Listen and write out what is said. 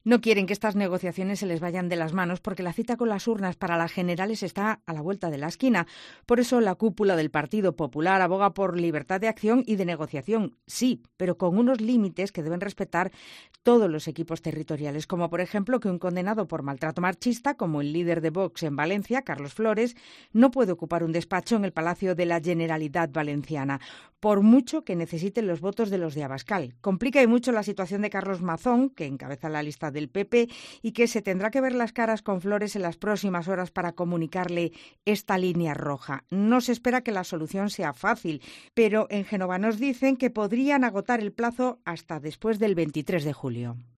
No quieren que estas negociaciones se les vayan de las manos porque la cita con las urnas para las generales está a la vuelta de la esquina. Por eso la cúpula del Partido Popular aboga por libertad de acción y de negociación, sí, pero con unos límites que deben respetar todos los equipos territoriales, como por ejemplo que un condenado por maltrato machista, como el líder de Vox en Valencia, Carlos Flores, no puede ocupar un despacho en el Palacio de la Generalitat Valenciana, por mucho que necesiten los votos de los de Abascal. Complica y mucho la situación de Carlos Mazón, que encabeza la lista del PP y que se tendrá que ver las caras con Flores en las próximas horas para comunicarle esta línea roja. No se espera que la solución sea fácil, pero en Génova nos dicen que podrían agotar el plazo hasta después del 23 de julio.